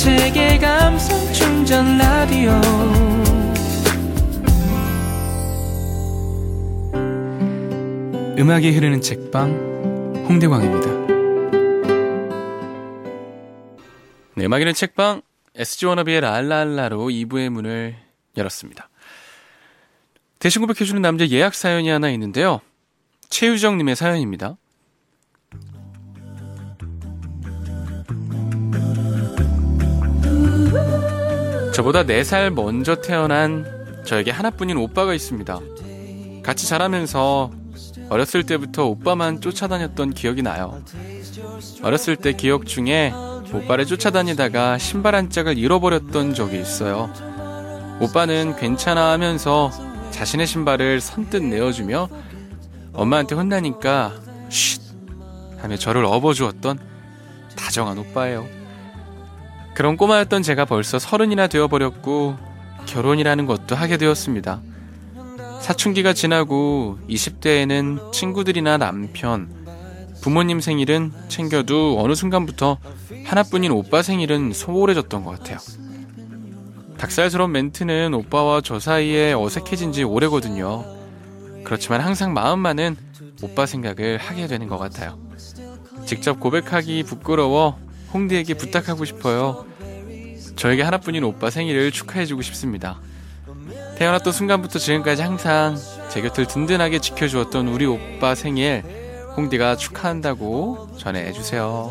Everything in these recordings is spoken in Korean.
세계 감성 충전 라디오. 음악이 흐르는 책방 홍대광입니다. 네, 음악이 흐르는 책방 SG 워너비의 랄랄라로 2부의 문을 열었습니다. 대신 고백해주는 남자 예약 사연이 하나 있는데요. 최유정님의 사연입니다. 저보다 4살 먼저 태어난 저에게 하나뿐인 오빠가 있습니다. 같이 자라면서 어렸을 때부터 오빠만 쫓아다녔던 기억이 나요. 어렸을 때 기억 중에 오빠를 쫓아다니다가 신발 한 짝을 잃어버렸던 적이 있어요. 오빠는 괜찮아 하면서 자신의 신발을 선뜻 내어주며 엄마한테 혼나니까 쉿 하며 저를 업어주었던 다정한 오빠예요. 그런 꼬마였던 제가 벌써 30이나 되어버렸고 결혼이라는 것도 하게 되었습니다. 사춘기가 지나고 20대에는 친구들이나 남편, 부모님 생일은 챙겨도 어느 순간부터 하나뿐인 오빠 생일은 소홀해졌던 것 같아요. 닭살스러운 멘트는 오빠와 저 사이에 어색해진 지 오래거든요. 그렇지만 항상 마음만은 오빠 생각을 하게 되는 것 같아요. 직접 고백하기 부끄러워 홍대에게 부탁하고 싶어요. 저에게 하나뿐인 오빠 생일을 축하해주고 싶습니다. 태어났던 순간부터 지금까지 항상 제 곁을 든든하게 지켜주었던 우리 오빠 생일 홍대가 축하한다고 전해주세요.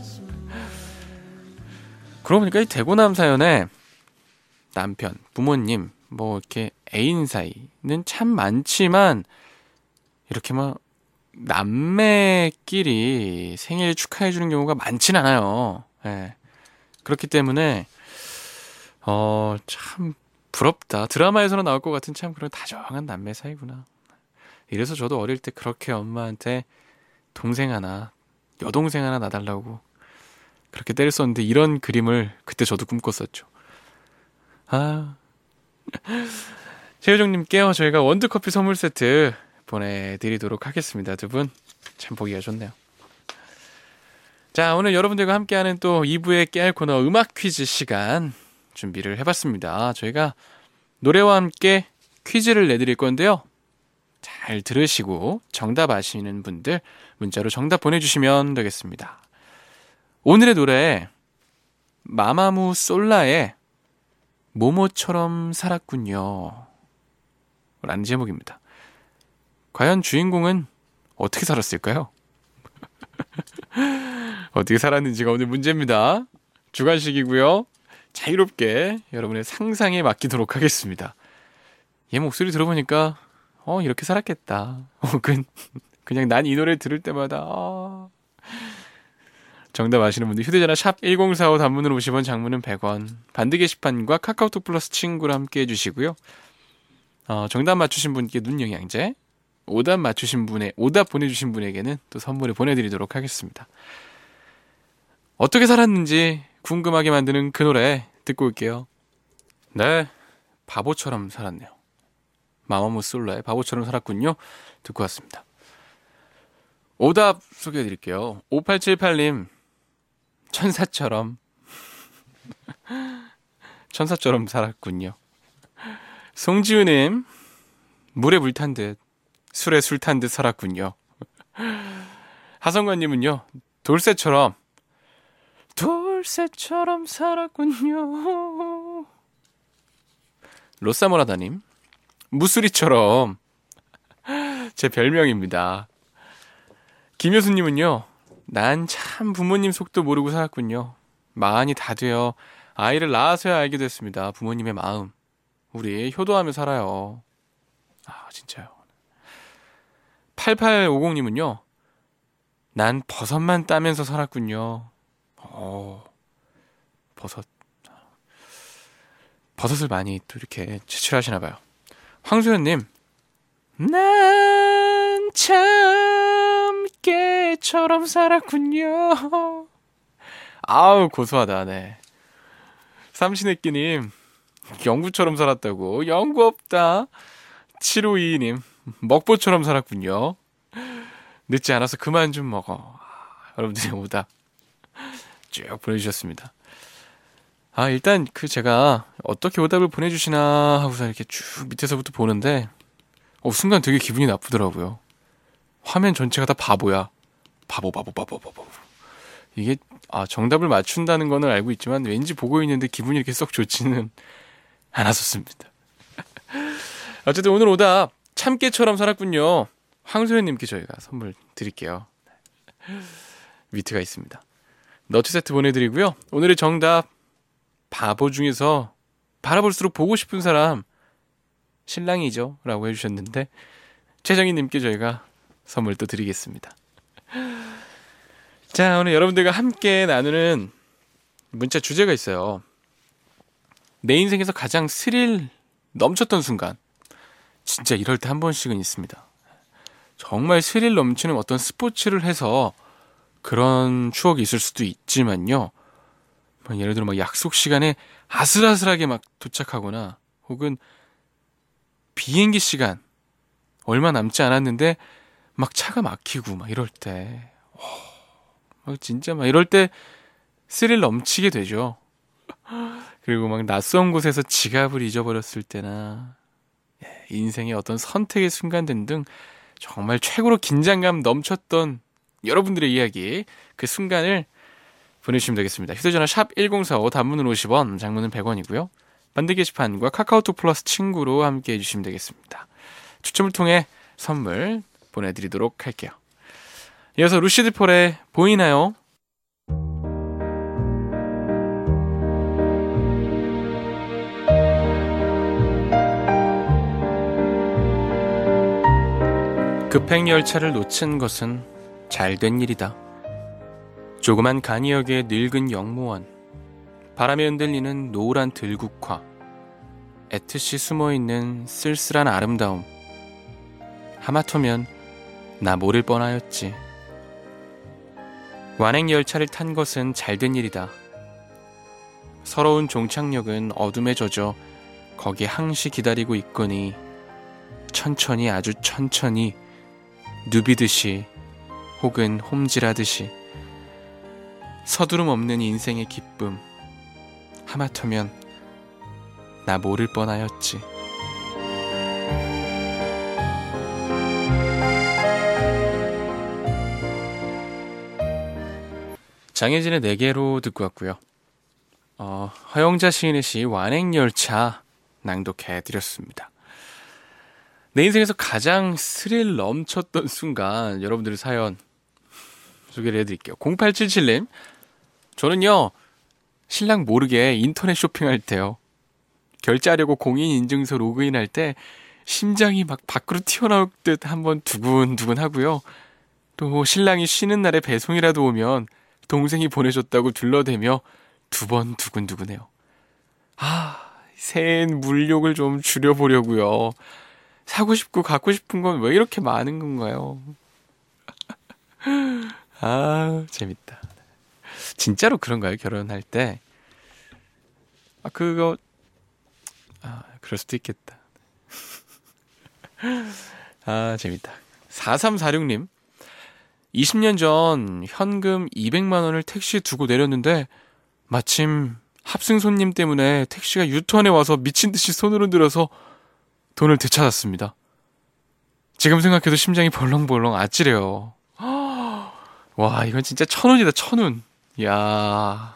그러고 보니까 이 대구남 사연에 남편, 부모님, 뭐 이렇게 애인 사이는 참 많지만 이렇게 막 남매끼리 생일 축하해주는 경우가 많진 않아요. 네. 그렇기 때문에 참 부럽다. 드라마에서는 나올 것 같은 참 그런 다정한 남매 사이구나. 이래서 저도 어릴 때 그렇게 엄마한테 동생 하나, 여동생 하나 놔달라고 그렇게 때렸었는데 이런 그림을 그때 저도 꿈꿨었죠. 최효정님께요, 저희가 원두커피 선물 세트 보내드리도록 하겠습니다. 두 분 참 보기가 좋네요. 자, 오늘 여러분들과 함께하는 또 2부의 깨알 코너 음악 퀴즈 시간 준비를 해봤습니다. 저희가 노래와 함께 퀴즈를 내드릴 건데요. 잘 들으시고 정답 아시는 분들 문자로 정답 보내주시면 되겠습니다. 오늘의 노래 마마무 솔라의 모모처럼 살았군요 라는 제목입니다. 과연 주인공은 어떻게 살았을까요? 어떻게 살았는지가 오늘 문제입니다. 주관식이고요. 자유롭게 여러분의 상상에 맡기도록 하겠습니다. 얘 목소리 들어보니까 이렇게 살았겠다. 혹은 그냥 난 이 노래 들을 때마다 정답 아시는 분들 휴대전화 샵 1045 단문으로 50원, 장문은 100원, 반드 게시판과 카카오톡 플러스 친구로 함께 해주시고요. 정답 맞추신 분께 눈영양제, 오답 보내주신 분에게는 또 선물을 보내드리도록 하겠습니다. 어떻게 살았는지 궁금하게 만드는 그 노래 듣고 올게요. 네, 바보처럼 살았네요. 마마무 솔라의 바보처럼 살았군요. 듣고 왔습니다. 오답 소개해드릴게요. 5878님, 천사처럼 살았군요. 송지우님, 물에 물 탄 듯 술에 술 탄 듯 살았군요. 하성관님은요, 돌쇠처럼 살았군요. 로사모라다님, 무수리처럼 제 별명입니다. 김효수님은요, 난 참 부모님 속도 모르고 살았군요. 마흔이 다 되어 아이를 낳아서야 알게 됐습니다. 부모님의 마음. 우리 효도하며 살아요. 진짜요. 8850님은요, 난 버섯만 따면서 살았군요. 버섯을 많이 또 이렇게 채취하시나 봐요. 황소연님, 난 참 깨처럼 살았군요. 고소하다. 네. 삼신의끼님, 영구처럼 살았다고. 영구 없다. 7522님, 먹보처럼 살았군요. 늦지 않아서 그만 좀 먹어. 여러분들의 오답 쭉 보내주셨습니다. 일단 제가 어떻게 오답을 보내주시나 하고서 이렇게 쭉 밑에서부터 보는데, 순간 되게 기분이 나쁘더라고요. 화면 전체가 다 바보야. 바보. 이게, 정답을 맞춘다는 거는 알고 있지만, 왠지 보고 있는데 기분이 이렇게 썩 좋지는 않았었습니다. 어쨌든 오늘 오답, 참깨처럼 살았군요. 황소연님께 저희가 선물 드릴게요. 위트가 있습니다. 너트 세트 보내드리고요. 오늘의 정답, 바보 중에서 바라볼수록 보고 싶은 사람 신랑이죠 라고 해주셨는데, 최정희님께 저희가 선물 또 드리겠습니다. 자, 오늘 여러분들과 함께 나누는 문자 주제가 있어요. 내 인생에서 가장 스릴 넘쳤던 순간. 진짜 이럴 때 한 번씩은 있습니다. 정말 스릴 넘치는 어떤 스포츠를 해서 그런 추억이 있을 수도 있지만요, 예를 들어 약속 시간에 아슬아슬하게 도착하거나, 혹은 비행기 시간 얼마 남지 않았는데 차가 막히고 이럴 때, 진짜 이럴 때 스릴 넘치게 되죠. 그리고 낯선 곳에서 지갑을 잊어버렸을 때나, 인생의 어떤 선택의 순간들 등 정말 최고로 긴장감 넘쳤던 여러분들의 이야기, 그 순간을 보내주시면 되겠습니다. 휴대전화 샵 1045, 단문은 50원, 장문은 100원이고요. 반대 게시판과 카카오톡 플러스 친구로 함께 해주시면 되겠습니다. 추첨을 통해 선물 보내드리도록 할게요. 이어서 루시드 폴의 보이나요? 급행열차를 놓친 것은 잘된 일이다. 조그만 간이역의 늙은 영무원, 바람에 흔들리는 노란 들국화, 애틋이 숨어있는 쓸쓸한 아름다움. 하마터면 나 모를 뻔하였지. 완행열차를 탄 것은 잘된 일이다. 서러운 종착역은 어둠에 젖어 거기 항시 기다리고 있거니, 천천히, 아주 천천히, 누비듯이 혹은 홈질하듯이 서두름 없는 인생의 기쁨. 하마터면 나 모를 뻔하였지. 장혜진의 내게로 듣고 왔고요. 허영자 시인의 시 완행열차 낭독해드렸습니다. 내 인생에서 가장 스릴 넘쳤던 순간, 여러분들의 사연 소개를 해드릴게요. 0877님, 저는요, 신랑 모르게 인터넷 쇼핑할 때요, 결제하려고 공인인증서 로그인할 때 심장이 밖으로 튀어나올 듯 한번 두근두근 하고요. 또 신랑이 쉬는 날에 배송이라도 오면 동생이 보내줬다고 둘러대며 두 번 두근두근해요. 새해엔 물욕을 좀 줄여보려고요. 사고 싶고 갖고 싶은 건 왜 이렇게 많은 건가요? 재밌다. 진짜로 그런가요? 결혼할 때? 그럴 수도 있겠다. 재밌다. 4346님, 20년 전 현금 200만 원을 택시에 두고 내렸는데 마침 합승 손님 때문에 택시가 유턴해 와서 미친 듯이 손을 흔들어서 돈을 되찾았습니다. 지금 생각해도 심장이 벌렁벌렁 아찔해요. 와, 이건 진짜 1,000원이다, 1,000원. 이야.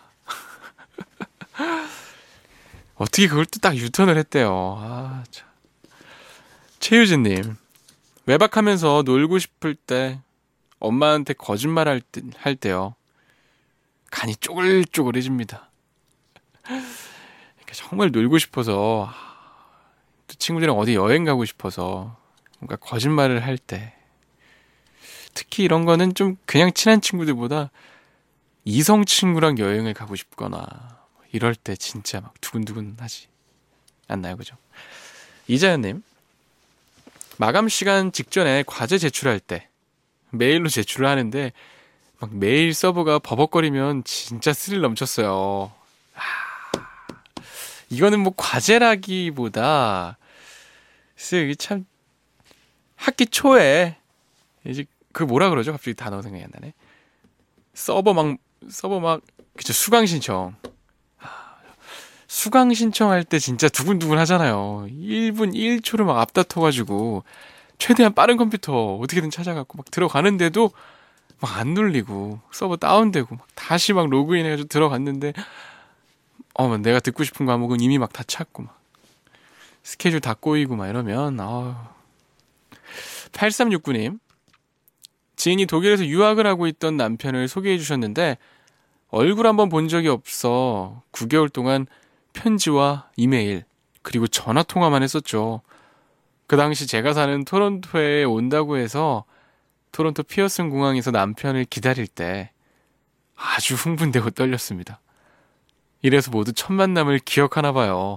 어떻게 그걸 또 딱 유턴을 했대요. 참. 최유진님, 외박하면서 놀고 싶을 때 엄마한테 거짓말 할 때요, 간이 쪼글쪼글해집니다. 정말 놀고 싶어서, 또 친구들이랑 어디 여행 가고 싶어서 뭔가 거짓말을 할 때, 특히 이런 거는 좀 그냥 친한 친구들보다 이성 친구랑 여행을 가고 싶거나 이럴 때 진짜 두근두근 하지 않나요? 그죠? 이자연님, 마감 시간 직전에 과제 제출할 때 메일로 제출을 하는데 메일 서버가 버벅거리면 진짜 스릴 넘쳤어요. 이거는 과제라기보다 이게 참, 학기 초에 이제 뭐라 그러죠? 갑자기 단어가 생각이 안 나네. 서버 그쵸, 수강 신청. 수강 신청할 때 진짜 두근두근 하잖아요. 1분 1초를 막 앞다퉈가지고 최대한 빠른 컴퓨터 어떻게든 찾아갖고 막 들어가는데도 막 안 눌리고 서버 다운되고 막 다시 막 로그인 해가지고 들어갔는데 내가 듣고 싶은 과목은 이미 막 다 찼고 막 스케줄 다 꼬이고 막 이러면 8369님 지인이 독일에서 유학을 하고 있던 남편을 소개해 주셨는데 얼굴 한번 본 적이 없어 9개월 동안 편지와 이메일 그리고 전화 통화만 했었죠. 그 당시 제가 사는 토론토에 온다고 해서 토론토 피어슨 공항에서 남편을 기다릴 때 아주 흥분되고 떨렸습니다. 이래서 모두 첫 만남을 기억하나 봐요.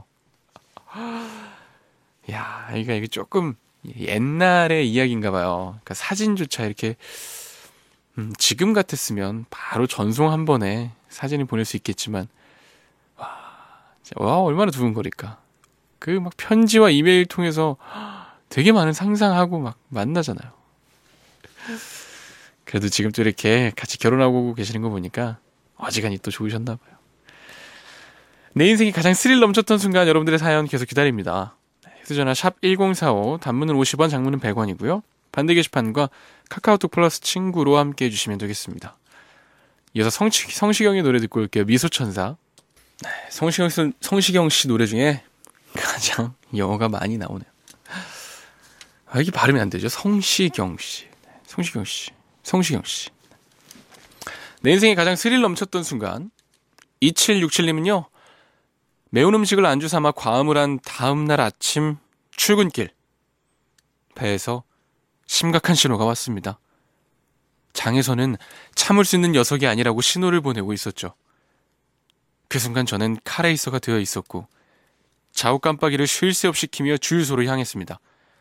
야, 이게 조금 옛날의 이야기인가 봐요. 그러니까 사진조차 이렇게 지금 같았으면 바로 전송 한 번에 사진을 보낼 수 있겠지만 와 얼마나 두근거릴까. 그 막 편지와 이메일 통해서 되게 많은 상상하고 막 만나잖아요. 그래도 지금 또 이렇게 같이 결혼하고 계시는 거 보니까 어지간히 또 좋으셨나 봐요. 내 인생이 가장 스릴 넘쳤던 순간 여러분들의 사연 계속 기다립니다. 휴대전화 샵 1045 단문은 50원 장문은 100원이고요. 반대 게시판과 카카오톡 플러스 친구로 함께 해주시면 되겠습니다. 이어서 성시경의 노래 듣고 올게요. 미소천사. 네, 성시경 씨 노래 중에 가장 영어가 많이 나오네요. 이게 발음이 안 되죠. 성시경 씨. 성시경 씨. 내 인생에 가장 스릴 넘쳤던 순간 2767님은요. 매운 음식을 안주 삼아 과음을 한 다음날 아침 출근길 배에서 심각한 신호가 왔습니다. 장에서는 참을 수 있는 녀석이 아니라고 신호를 보내고 있었죠. 그 순간 저는 카레이서가 되어 있었고 좌우 깜빡이를 쉴 새 없이 키며 주유소로 향했습니다.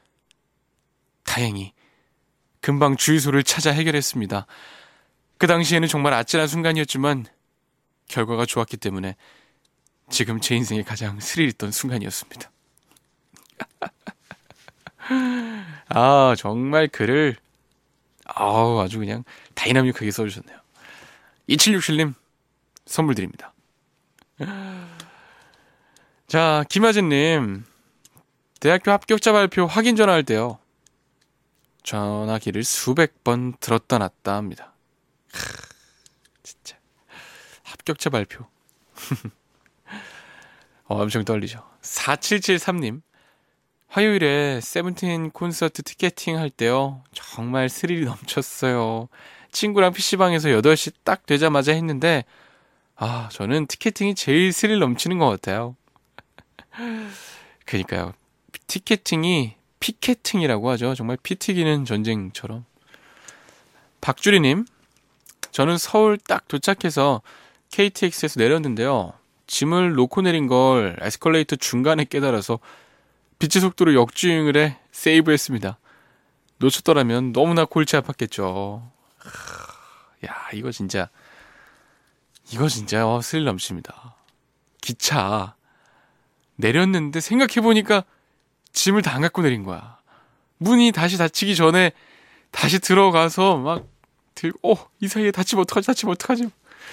다행히 금방 주유소를 찾아 해결했습니다. 그 당시에는 정말 아찔한 순간이었지만 결과가 좋았기 때문에 지금 제 인생에 가장 스릴 있던 순간이었습니다. 정말 글을 아주 그냥 다이나믹하게 써주셨네요. 2767님 선물 드립니다. 자, 김하진님 대학교 합격자 발표 확인 전화할 때요. 전화기를 수백 번 들었다 놨다 합니다. 진짜 합격자 발표 엄청 떨리죠. 4773님 화요일에 세븐틴 콘서트 티켓팅 할 때요. 정말 스릴이 넘쳤어요. 친구랑 PC방에서 8시 딱 되자마자 했는데 저는 티켓팅이 제일 스릴 넘치는 것 같아요. 그러니까요. 티켓팅이 피켓팅이라고 하죠. 정말 피 튀기는 전쟁처럼. 박주리님 저는 서울 딱 도착해서 KTX에서 내렸는데요. 짐을 놓고 내린 걸 에스컬레이터 중간에 깨달아서 빛의 속도로 역주행을 해 세이브했습니다. 놓쳤더라면 너무나 골치 아팠겠죠. 야, 이거 진짜 스릴 넘칩니다. 기차 내렸는데 생각해보니까 짐을 다 안 갖고 내린 거야. 문이 다시 닫히기 전에 다시 들어가서 막 들고 이 사이에 다치면 어떡하지.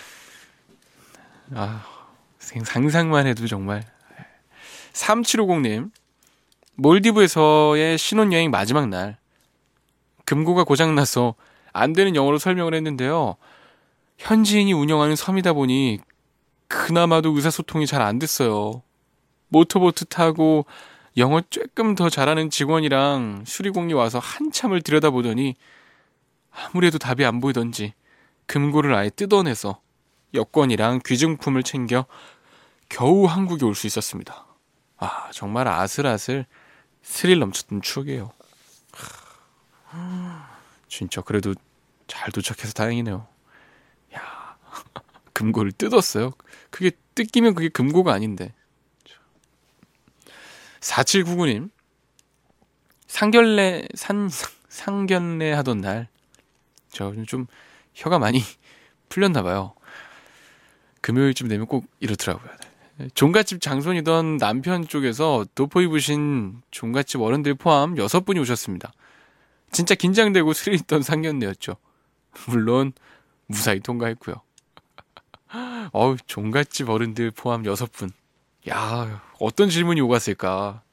상상만 해도 정말. 3750님 몰디브에서의 신혼여행 마지막 날 금고가 고장나서 안 되는 영어로 설명을 했는데요. 현지인이 운영하는 섬이다 보니 그나마도 의사소통이 잘 안 됐어요. 모터보트 타고 영어 조금 더 잘하는 직원이랑 수리공이 와서 한참을 들여다보더니 아무래도 답이 안 보이던지 금고를 아예 뜯어내서 여권이랑 귀중품을 챙겨 겨우 한국에 올 수 있었습니다. 정말 아슬아슬 스릴 넘쳤던 추억이에요. 진짜 그래도 잘 도착해서 다행이네요. 야, 금고를 뜯었어요. 그게 뜯기면 그게 금고가 아닌데. 4799님 상견례 하던 날 저 요즘 좀 혀가 많이 풀렸나 봐요. 금요일쯤 되면 꼭 이렇더라고요. 종갓집 장손이던 남편 쪽에서 도포 입으신 종갓집 어른들 포함 6분이 오셨습니다. 진짜 긴장되고 스릴 있던 상견례였죠. 물론 무사히 통과했고요. 종갓집 어른들 포함 6분. 야, 어떤 질문이 오갔을까?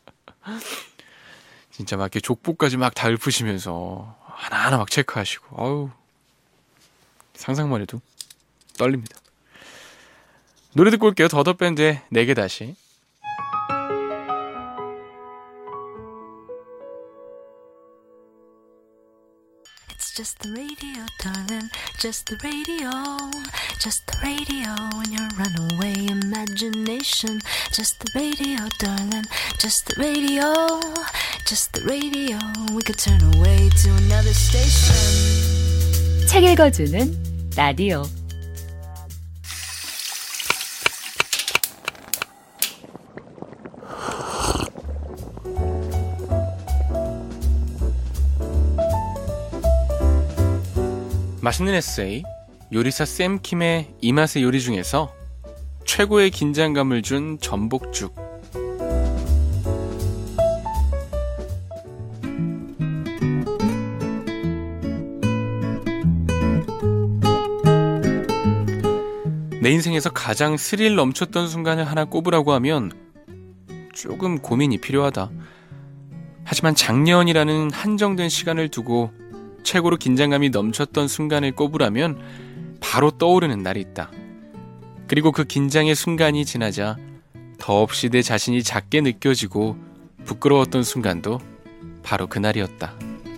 진짜 막 이렇게 족보까지 막 다 읊으시면서 하나하나 막 체크하시고, 아우, 상상만 해도 떨립니다. 노래 듣고 올게요. 더더밴드의 내게 다시. It's just the radio, darling, just the radio, just the radio in your runaway imagination. Just the radio, darling, just the radio, just the radio. We could turn away to another station. 책 읽어주는 라디오. 맛있는 에세이, 요리사 샘킴의 이 맛의 요리 중에서 최고의 긴장감을 준 전복죽. 내 인생에서 가장 스릴 넘쳤던 순간을 하나 꼽으라고 하면 조금 고민이 필요하다. 하지만 작년이라는 한정된 시간을 두고 최고로 긴장감이 넘쳤던 순간을 꼽으라면 바로 떠오르는 날이 있다. 그리고 그 긴장의 순간이 지나자 더없이 내 자신이 작게 느껴지고 부끄러웠던 순간도 바로 그날이었다.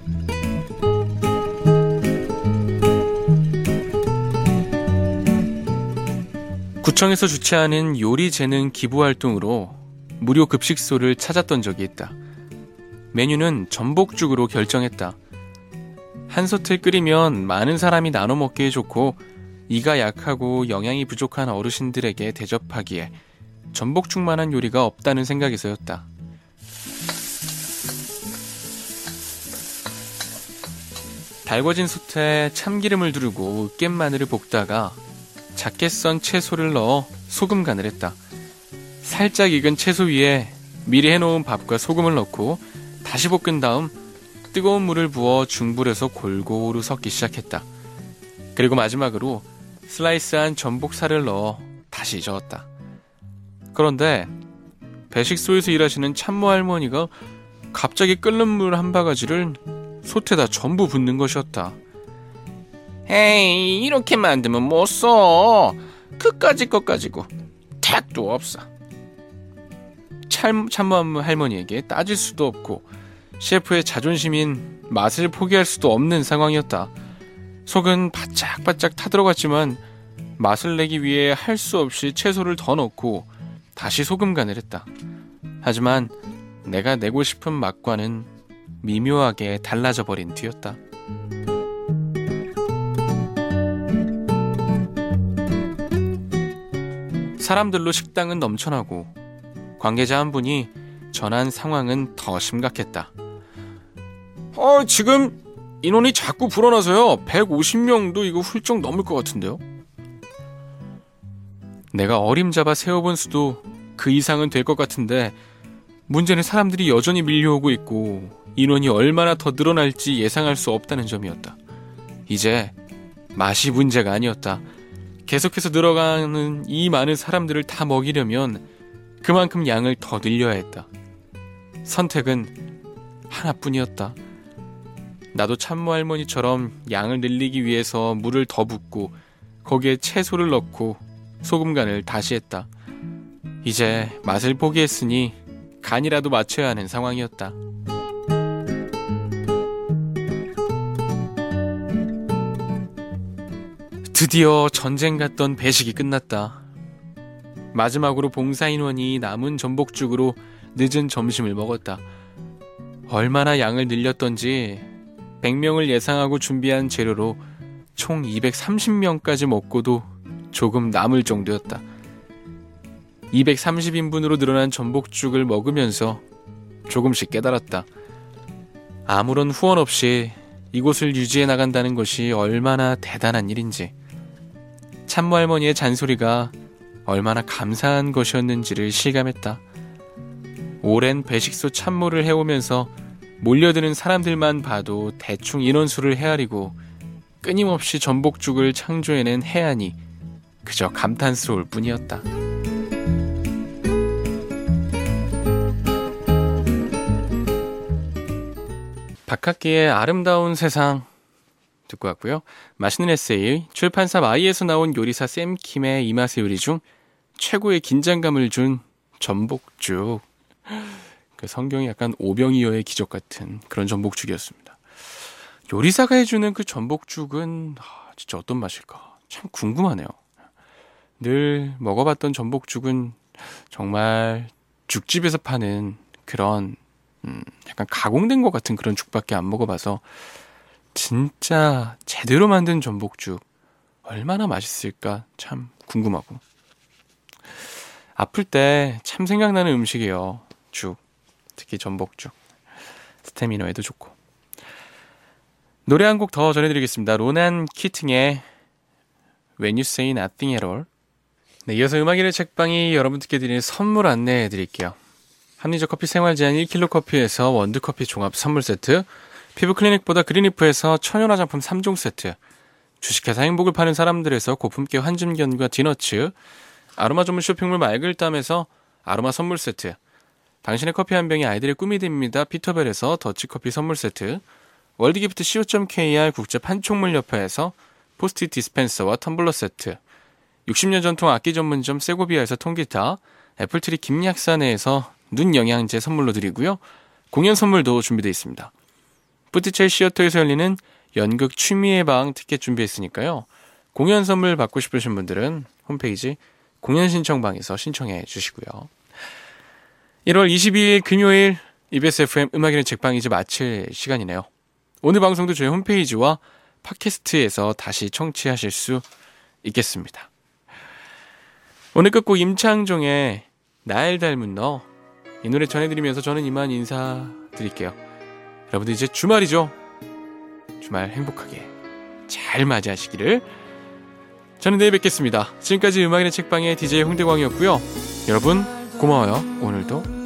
구청에서 주최하는 요리 재능 기부 활동으로 무료 급식소를 찾았던 적이 있다. 메뉴는 전복죽으로 결정했다. 한솥을 끓이면 많은 사람이 나눠 먹기에 좋고 이가 약하고 영양이 부족한 어르신들에게 대접하기에 전복죽만한 요리가 없다는 생각에서였다. 달궈진 솥에 참기름을 두르고 깻마늘을 볶다가 작게 썬 채소를 넣어 소금 간을 했다. 살짝 익은 채소 위에 미리 해놓은 밥과 소금을 넣고 다시 볶은 다음 뜨거운 물을 부어 중불에서 골고루 섞기 시작했다. 그리고 마지막으로 슬라이스한 전복살을 넣어 다시 저었다. 그런데 배식소에서 일하시는 참모 할머니가 갑자기 끓는 물 한 바가지를 솥에다 전부 붓는 것이었다. 에이, 이렇게 만들면 못 써. 그까짓 것 가지고 택도 없어. 참모 할머니에게 따질 수도 없고 셰프의 자존심인 맛을 포기할 수도 없는 상황이었다. 속은 바짝바짝 타들어갔지만 맛을 내기 위해 할 수 없이 채소를 더 넣고 다시 소금 간을 했다. 하지만 내가 내고 싶은 맛과는 미묘하게 달라져 버린 뒤였다. 사람들로 식당은 넘쳐나고 관계자 한 분이 전한 상황은 더 심각했다. 지금 인원이 자꾸 불어나서요. 150명도 이거 훌쩍 넘을 것 같은데요. 내가 어림잡아 세워본 수도 그 이상은 될 것 같은데 문제는 사람들이 여전히 밀려오고 있고 인원이 얼마나 더 늘어날지 예상할 수 없다는 점이었다. 이제 맛이 문제가 아니었다. 계속해서 늘어가는 이 많은 사람들을 다 먹이려면 그만큼 양을 더 늘려야 했다. 선택은 하나뿐이었다. 나도 참모 할머니처럼 양을 늘리기 위해서 물을 더 붓고 거기에 채소를 넣고 소금 간을 다시 했다. 이제 맛을 포기했으니 간이라도 맞춰야 하는 상황이었다. 드디어 전쟁 같던 배식이 끝났다. 마지막으로 봉사인원이 남은 전복죽으로 늦은 점심을 먹었다. 얼마나 양을 늘렸던지 100명을 예상하고 준비한 재료로 총 230명까지 먹고도 조금 남을 정도였다. 230인분으로 늘어난 전복죽을 먹으면서 조금씩 깨달았다. 아무런 후원 없이 이곳을 유지해 나간다는 것이 얼마나 대단한 일인지, 참모 할머니의 잔소리가 얼마나 감사한 것이었는지를 실감했다. 오랜 배식소 참모를 해오면서 몰려드는 사람들만 봐도 대충 인원수를 헤아리고 끊임없이 전복죽을 창조해낸 해안이 그저 감탄스러울 뿐이었다. 박학기의 아름다운 세상 듣고 왔고요. 맛있는 에세이, 출판사 마이에서 나온 요리사 샘킴의 이 맛의 요리 중 최고의 긴장감을 준 전복죽. 그 성경이 약간 오병이어의 기적 같은 그런 전복죽이었습니다. 요리사가 해주는 그 전복죽은 진짜 어떤 맛일까? 참 궁금하네요. 늘 먹어봤던 전복죽은 정말 죽집에서 파는 그런 약간 가공된 것 같은 그런 죽밖에 안 먹어봐서 진짜 제대로 만든 전복죽 얼마나 맛있을까 참 궁금하고, 아플 때 참 생각나는 음식이에요. 죽, 특히 전복죽. 스태미너에도 좋고. 노래 한 곡 더 전해드리겠습니다. 로난 키팅의 When You Say Nothing at All. 네, 이어서 음악일의 책방이 여러분들께 드리는 선물 안내해 드릴게요. 합리적 커피 생활 제한 1kg 커피에서 원두커피 종합 선물 세트, 피부 클리닉보다 그린리프에서 천연 화장품 3종 세트, 주식회사 행복을 파는 사람들에서 고품격 한줌견과 디너츠, 아로마 전문 쇼핑몰 맑을담에서 아로마 선물 세트, 당신의 커피 한 병이 아이들의 꿈이 됩니다. 피터벨에서 더치커피 선물 세트, 월드기프트 co.kr 국제 판촉물 협회에서 포스트잇 디스펜서와 텀블러 세트, 60년 전통 악기 전문점 세고비아에서 통기타, 애플트리 김약사네에서 눈 영양제 선물로 드리고요. 공연 선물도 준비되어 있습니다. 푸티첼 시어터에서 열리는 연극 취미의 방 티켓 준비했으니까요. 공연 선물 받고 싶으신 분들은 홈페이지 공연 신청방에서 신청해 주시고요. 1월 22일 금요일 EBS FM 음악이는 책방 이제 마칠 시간이네요. 오늘 방송도 저희 홈페이지와 팟캐스트에서 다시 청취하실 수 있겠습니다. 오늘 끝곡 임창종의 날 닮은 너, 이 노래 전해드리면서 저는 이만 인사드릴게요. 여러분들 이제 주말이죠. 주말 행복하게 잘 맞이하시기를. 저는 내일 뵙겠습니다. 지금까지 음악인의 책방의 DJ 홍대광이었고요. 여러분 고마워요. 오늘도